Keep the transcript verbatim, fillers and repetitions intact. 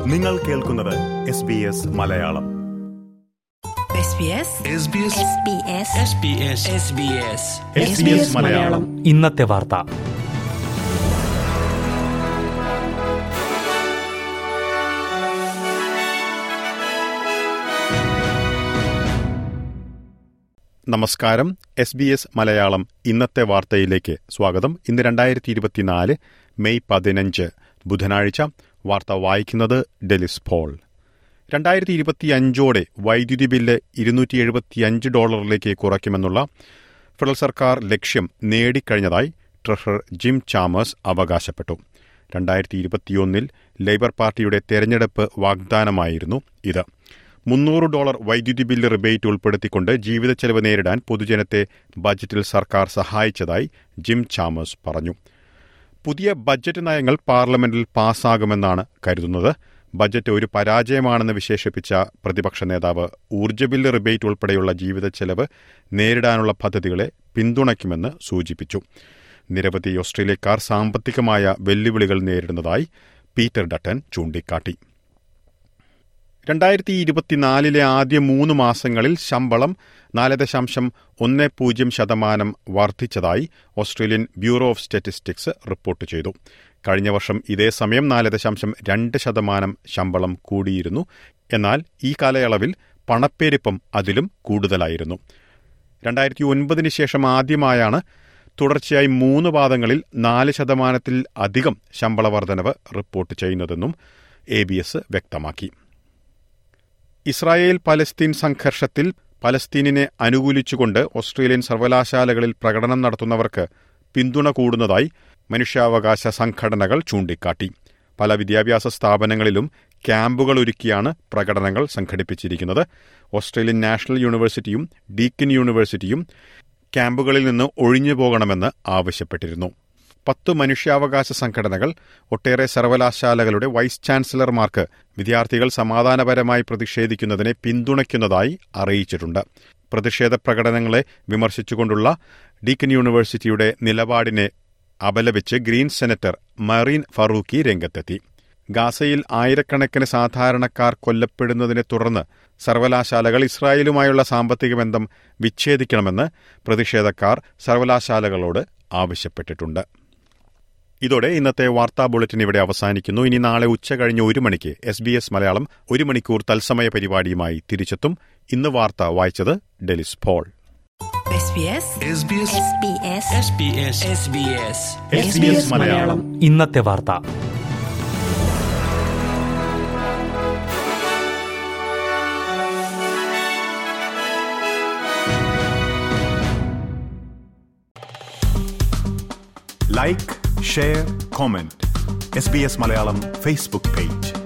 നിങ്ങൾ കേൾക്കുന്നത് S B S Malayalam. ഇന്നത്തെ വാർത്ത. നമസ്കാരം. എസ് ബി എസ് മലയാളം ഇന്നത്തെ വാർത്തയിലേക്ക് സ്വാഗതം. ഇന്ന് രണ്ടായിരത്തി ഇരുപത്തിനാല് മെയ് പതിനഞ്ച് ബുധനാഴ്ച. വാർത്ത വായിക്കുന്നത് ഡെലിസ് പോൾ. രണ്ടായിരത്തി ഇരുപത്തി അഞ്ചോടെ വൈദ്യുതി ബില്ല് ഇരുന്നൂറ്റി എഴുപത്തിയഞ്ച് ഡോളറിലേക്ക് കുറയ്ക്കുമെന്നുള്ള ഫെഡറൽ സർക്കാർ ലക്ഷ്യം നേടിക്കഴിഞ്ഞതായി ട്രഷറർ ജിം ചാമേഴ്സ് അവകാശപ്പെട്ടു. രണ്ടായിരത്തി ഇരുപത്തിയൊന്നിൽ ലേബർ പാർട്ടിയുടെ തെരഞ്ഞെടുപ്പ് വാഗ്ദാനമായിരുന്നു ഇത്. മുന്നൂറ് ഡോളർ വൈദ്യുതി ബില്ല് റിബേറ്റ് ഉൾപ്പെടുത്തിക്കൊണ്ട് ജീവിത ചെലവ് നേരിടാൻ പൊതുജനത്തെ ബജറ്റിൽ സർക്കാർ സഹായിച്ചതായി ജിം ചാമേഴ്സ് പറഞ്ഞു. പുതിയ ബജറ്റ് നയങ്ങൾ പാർലമെന്റിൽ പാസ്സാകുമെന്നാണ് കരുതുന്നത്. ബജറ്റ് ഒരു പരാജയമാണെന്ന് വിശേഷിപ്പിച്ച പ്രതിപക്ഷ നേതാവ് ഊർജ്ജ ബില്ല് റിബേറ്റ് ഉൾപ്പെടെയുള്ള ജീവിത ചെലവ് നേരിടാനുള്ള പദ്ധതികളെ പിന്തുണയ്ക്കുമെന്ന് സൂചിപ്പിച്ചു. നിരവധി ഓസ്ട്രേലിയക്കാർ സാമ്പത്തികമായ വെല്ലുവിളികൾ നേരിടുന്നതായി പീറ്റർ ഡട്ടൻ ചൂണ്ടിക്കാട്ടി. രണ്ടായിരത്തി ഇരുപത്തിനാലിലെ ആദ്യ മൂന്ന് മാസങ്ങളിൽ ശമ്പളം നാല് ദശാംശം ഒന്ന് പൂജ്യം ശതമാനം വർദ്ധിച്ചതായി Australian bureau of statistics report ചെയ്തു. കഴിഞ്ഞ വർഷം ഇതേ സമയം നാല് ദശാംശം രണ്ട് ശതമാനം ശമ്പളം കൂടിയിരുന്നു. എന്നാൽ ഈ കാലയളവിൽ പണപ്പെരുപ്പം അതിലും കൂടുതലായിരുന്നു. രണ്ടായിരത്തി ഒൻപതിന് ശേഷം ആദ്യമായാണ് തുടർച്ചയായി മൂന്ന് പാദങ്ങളിൽ നാല് ശതമാനത്തിൽ അധികം ശമ്പള വർധനവ് റിപ്പോർട്ട് ചെയ്യുന്നതെന്നും എ ബി എസ് വ്യക്തമാക്കി. ഇസ്രായേൽ പലസ്തീൻ സംഘർഷത്തിൽ പലസ്തീനിനെ അനുകൂലിച്ചുകൊണ്ട് ഓസ്ട്രേലിയൻ സർവകലാശാലകളിൽ പ്രകടനം നടത്തുന്നവർക്ക് പിന്തുണ കൂടുന്നതായി മനുഷ്യാവകാശ സംഘടനകൾ ചൂണ്ടിക്കാട്ടി. പല വിദ്യാഭ്യാസ സ്ഥാപനങ്ങളിലും ക്യാമ്പുകൾ ഒരുക്കിയാണ് പ്രകടനങ്ങൾ സംഘടിപ്പിച്ചിരിക്കുന്നത്. ഓസ്ട്രേലിയൻ നാഷണൽ യൂണിവേഴ്സിറ്റിയും ഡീക്കൻ യൂണിവേഴ്സിറ്റിയും ക്യാമ്പുകളിൽ നിന്ന് ഒഴിഞ്ഞു പോകണമെന്ന് ആവശ്യപ്പെട്ടിരുന്നു. പത്ത് മനുഷ്യാവകാശ സംഘടനകൾ ഒട്ടേറെ സർവകലാശാലകളുടെ വൈസ് ചാൻസലർമാർക്ക് വിദ്യാർത്ഥികൾ സമാധാനപരമായി പ്രതിഷേധിക്കുന്നതിനെ പിന്തുണയ്ക്കുന്നതായി അറിയിച്ചിട്ടുണ്ട്. പ്രതിഷേധ പ്രകടനങ്ങളെ വിമർശിച്ചുകൊണ്ടുള്ള ഡീക്കൻ യൂണിവേഴ്സിറ്റിയുടെ നിലപാടിനെ അപലപിച്ച് ഗ്രീൻ സെനറ്റർ മറീൻ ഫറൂഖി രംഗത്തെത്തി. ഗാസയിൽ ആയിരക്കണക്കിന് സാധാരണക്കാർ കൊല്ലപ്പെടുന്നതിനെ തുടർന്ന് സർവകലാശാലകൾ ഇസ്രായേലുമായുള്ള സാമ്പത്തിക ബന്ധം വിച്ഛേദിക്കണമെന്ന് പ്രതിഷേധക്കാർ സർവകലാശാലകളോട് ആവശ്യപ്പെട്ടിട്ടുണ്ട്. ഇതോടെ ഇന്നത്തെ വാർത്താ ബുള്ളറ്റിൻ ഇവിടെ അവസാനിക്കുന്നു. ഇനി നാളെ ഉച്ച കഴിഞ്ഞ് ഒരു മണിക്ക് എസ് ബി എസ് മലയാളം ഒരു മണിക്കൂർ തത്സമയ പരിപാടിയുമായി തിരിച്ചെത്തും. ഇന്ന് വാർത്ത വായിച്ചത് ഡെലിസ് പോൾ. ഇന്നത്തെ വാർത്ത. Like, share, comment. S B S Malayalam Facebook page.